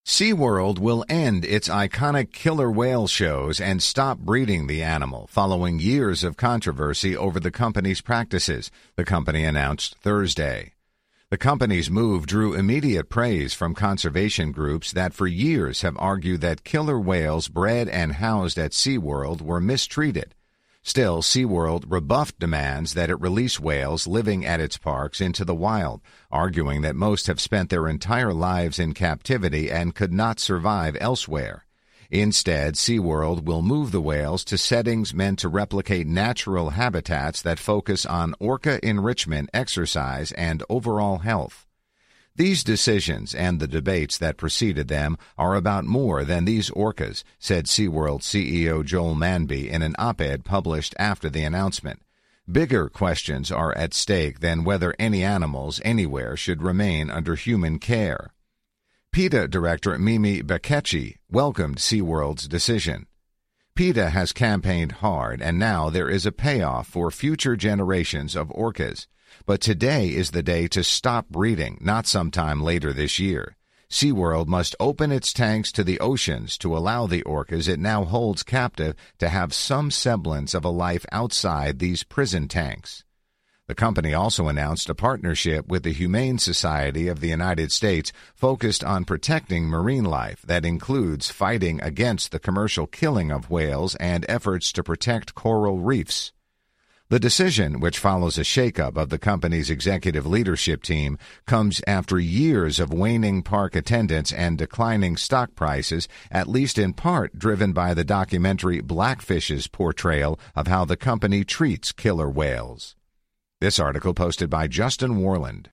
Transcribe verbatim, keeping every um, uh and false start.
SeaWorld will end its iconic killer whale shows and stop breeding the animal following years of controversy over the company's practices, the company announced Thursday. The company's move drew immediate praise from conservation groups that for years have argued that killer whales bred and housed at SeaWorld were mistreated. Still, SeaWorld rebuffed demands that it release whales living at its parks into the wild, arguing that most have spent their entire lives in captivity and could not survive elsewhere. Instead, SeaWorld will move the whales to settings meant to replicate natural habitats that focus on orca enrichment, exercise, and overall health. These decisions and the debates that preceded them are about more than these orcas, said SeaWorld C E O Joel Manby in an op-ed published after the announcement. Bigger questions are at stake than whether any animals anywhere should remain under human care. PETA Director Mimi Bekechi welcomed SeaWorld's decision. PETA has campaigned hard, and now there is a payoff for future generations of orcas. But today is the day to stop breeding, not sometime later this year. SeaWorld must open its tanks to the oceans to allow the orcas it now holds captive to have some semblance of a life outside these prison tanks. The company also announced a partnership with the Humane Society of the United States focused on protecting marine life that includes fighting against the commercial killing of whales and efforts to protect coral reefs. The decision, which follows a shakeup of the company's executive leadership team, comes after years of waning park attendance and declining stock prices, at least in part driven by the documentary Blackfish's portrayal of how the company treats killer whales. This article posted by Justin Warland.